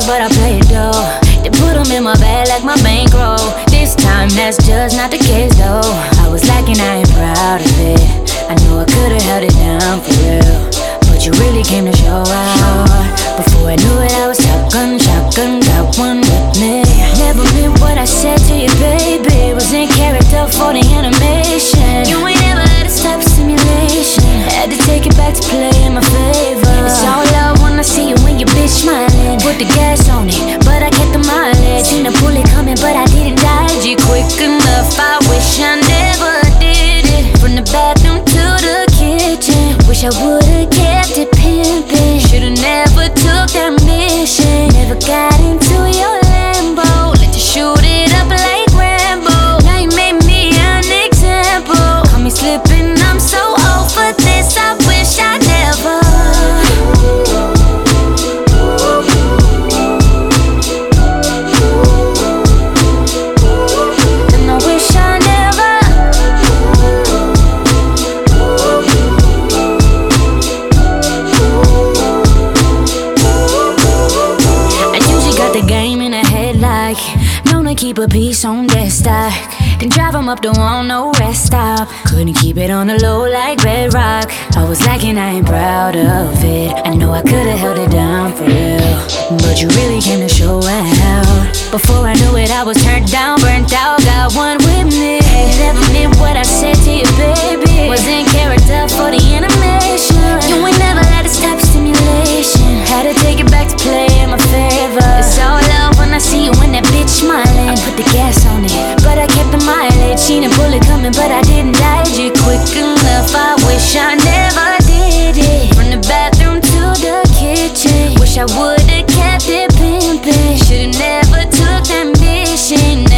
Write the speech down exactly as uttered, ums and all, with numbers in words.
cards, but I play it though. They put them in my bag like my bankroll. This time that's just not the case though. I was lacking, I ain't proud of it. I know I could've held it down for real, but you really came to show out. Before I knew it, I was shotgun, shotgun, got one with me. Never meant what I said to you, baby. Was in character for the animation. You ain't ever let it stop simulation. Had to take it back to play in my favor. It's all love when I see you when you bitch smiling. Put the gas on it, but I kept the mileage. Seen the bullet coming, but I didn't dodge it quick enough. I wish I never did it. From the bathroom to the kitchen, wish I would've kept it pimping. Should've never took that mission. Never got into your Lambo. Let you shoot it up like Rambo. Now you made me an example. Caught me slipping, I'm so over this. I wish I never. And I wish I never. I usually got the game in a head like known to keep a piece on that stock. Then drive 'em up the wall, no rest stop. Couldn't keep it on the low like bedrock. I was lacking, I ain't proud of it. I know I could've held it down for real, but you really came to show out. Before I knew it, I was turned down, burnt out, got one with me. Never meant what I said to you, baby. Was in character for the animation. You ain't never let it stop stimulation. Had to take it back to play in my favor. It's all love when I see you when that bitch smiling. I put the gas on it, but I kept the mileage. Seen a bullet coming, but I didn't dodge it quick enough. I wish I never did it. From the bathroom to the kitchen, wish I would've kept it pimping. Should've never took that mission.